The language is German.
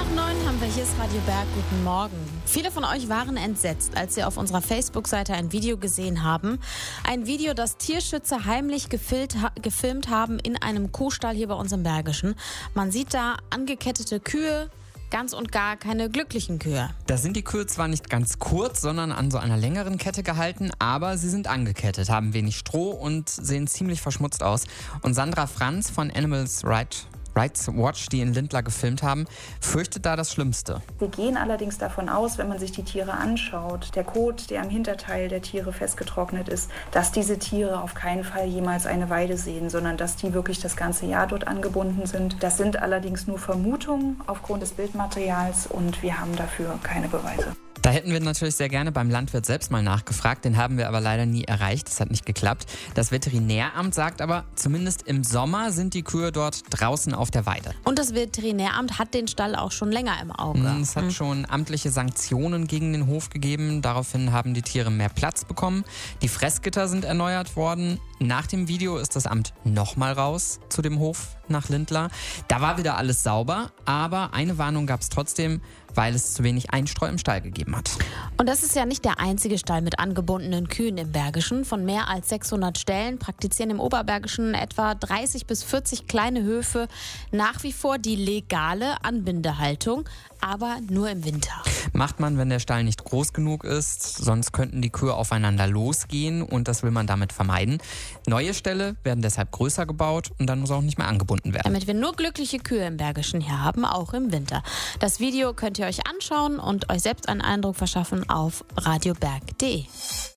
10 nach 9 haben wir, hier ist Radio Berg, guten Morgen. Viele von euch waren entsetzt, als sie auf unserer Facebook-Seite ein Video gesehen haben. Ein Video, das Tierschützer heimlich gefilmt haben in einem Kuhstall hier bei uns im Bergischen. Man sieht da angekettete Kühe, ganz und gar keine glücklichen Kühe. Da sind die Kühe zwar nicht ganz kurz, sondern an so einer längeren Kette gehalten, aber sie sind angekettet, haben wenig Stroh und sehen ziemlich verschmutzt aus. Und Sandra Franz von Animals Rights Watch, die in Lindlar gefilmt haben, fürchtet da das Schlimmste. Wir gehen allerdings davon aus, wenn man sich die Tiere anschaut, der Kot, der am Hinterteil der Tiere festgetrocknet ist, dass diese Tiere auf keinen Fall jemals eine Weide sehen, sondern dass die wirklich das ganze Jahr dort angebunden sind. Das sind allerdings nur Vermutungen aufgrund des Bildmaterials und wir haben dafür keine Beweise. Da hätten wir natürlich sehr gerne beim Landwirt selbst mal nachgefragt, den haben wir aber leider nie erreicht, das hat nicht geklappt. Das Veterinäramt sagt aber, zumindest im Sommer sind die Kühe dort draußen auf der Weide. Und das Veterinäramt hat den Stall auch schon länger im Auge. Es hat schon amtliche Sanktionen gegen den Hof gegeben, daraufhin haben die Tiere mehr Platz bekommen. Die Fressgitter sind erneuert worden. Nach dem Video ist das Amt nochmal raus zu dem Hof nach Lindlar. Da war wieder alles sauber, aber eine Warnung gab es trotzdem, weil es zu wenig Einstreu im Stall gegeben hat. Und das ist ja nicht der einzige Stall mit angebundenen Kühen im Bergischen. Von mehr als 600 Stellen praktizieren im Oberbergischen etwa 30 bis 40 kleine Höfe nach wie vor die legale Anbindehaltung, aber nur im Winter. Macht man, wenn der Stall nicht groß genug ist, sonst könnten die Kühe aufeinander losgehen und das will man damit vermeiden. Neue Ställe werden deshalb größer gebaut und dann muss auch nicht mehr angebunden werden. Damit wir nur glückliche Kühe im Bergischen hier haben, auch im Winter. Das Video könnt ihr euch anschauen und euch selbst einen Eindruck verschaffen auf radioberg.de.